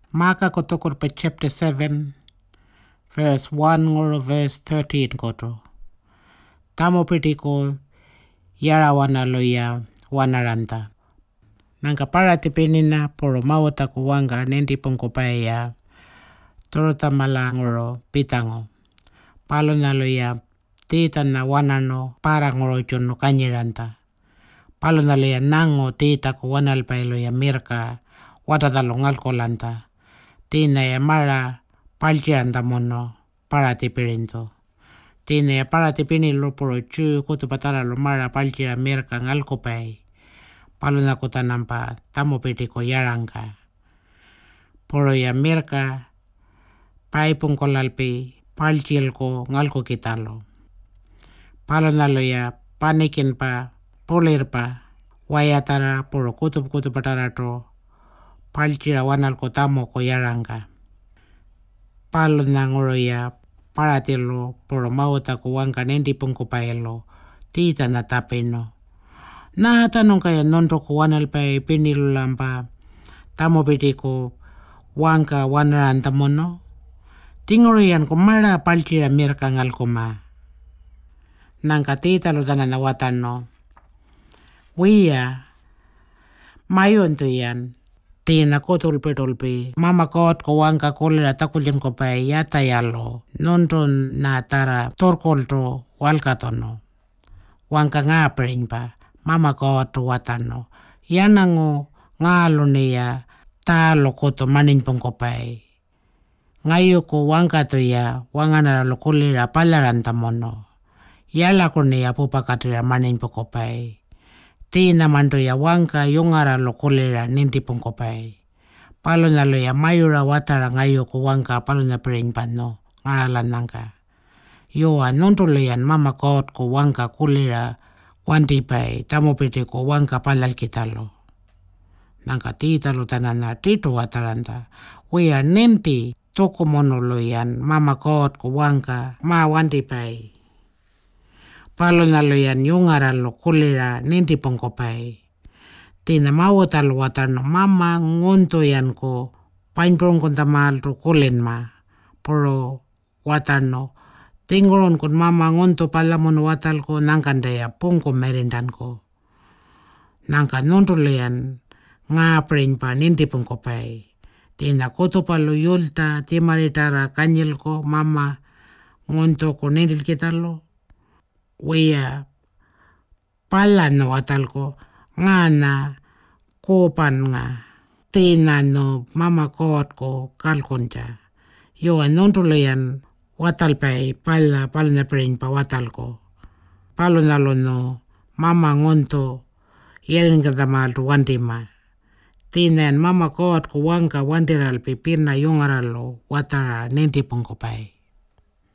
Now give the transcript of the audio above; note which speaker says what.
Speaker 1: Maka ko tukur pa chapter 7, verse 1 ngoro verse 13 koto. Tamo piti ko yara wana loya wana ranta. Nangka para tipinina poro mawata ko wanga nendi pongko paya torota mala ngoro pitango. Palo na loya tita na wana no para ngoro chono kanyiranta. Palo na loya nango tita ko wana alpay loya mirka wata talongal kolanta. Tina ya mara palchiranta mono para tipirinto. Tina ya para tipinilo poro chu kutu patara lo mara palchira mirka ngal kopay. Palo na kota nampa tamo piti ko yarangka. Poro ya mirka pai pungkolalpi palchil ko ngal ko kitalo. Palo na lo ya panikin pa pulir pa wayatara poro kutu patara to palchira wanal ko tamo ko yarangka. Palo na ngoro ya paratilo poro mawata ko wangka nendi pungko paelo tita na tapeno. Na tanong kaya nonto ko wanal pa pinilo lampa tamo piti ko wangka wanaranta mono. Tingoro yan ko mara palchira mirka ngal ko ma. Nangka tita lo tanan nawatan no. Wiya mayon to yan. Tina ko tulpi. Mama kot ko wangka kolera takulin ko pa yata yalo. Nonton na tara torkol to walkatono. Wangka nga pering pa. Mama kot to watano. Yanango ngalo niya talo koto manin pong ko pa. Ngayo ko wangka to ya wangana lo kolera palaranta mono. Yala ko niya pupakatira manin pong ko pa. Tina mando ya wangka yongara lo kolera ninti pong ko pa. Palo na lo ya mayura watara ngayo ko wangka palo na pering pano. Ngaralan nangka. Yoa nonto lo yan mama kot ko wangka kolera wanti pa. Tamo piti ko wangka palal kitalo. Nangka tita lo tanana tito wataranta. Wea ninti toko mono lo yan mama kot ko wangka ma wanti pa. Palo na lo yan yongara lo kolera ninti pong ko pa. Tina mawata lo watano mama ngonto yan ko painprong kon tamal to kolen ma. Poro watano tingoron kon mama ngonto pala mono watal ko nangkan daya pong ko merindan ko. Nangka nonto lo yan nga pring pa ninti pong ko pa. Tina koto palo yulta timaritara kanyil ko mama ngonto ko nindil kita lo. Wea pala no watal ko nga na kopan nga tina no mama kot ko kalkoncha. Yo nonto lo yan watal pay pala na pring pa watal ko. Palo na lo no mama ngonto yelin katamal to wantima. Tina yan mama kot ko wangka wantiral pipirna yongaralo watara ninti pong ko pay.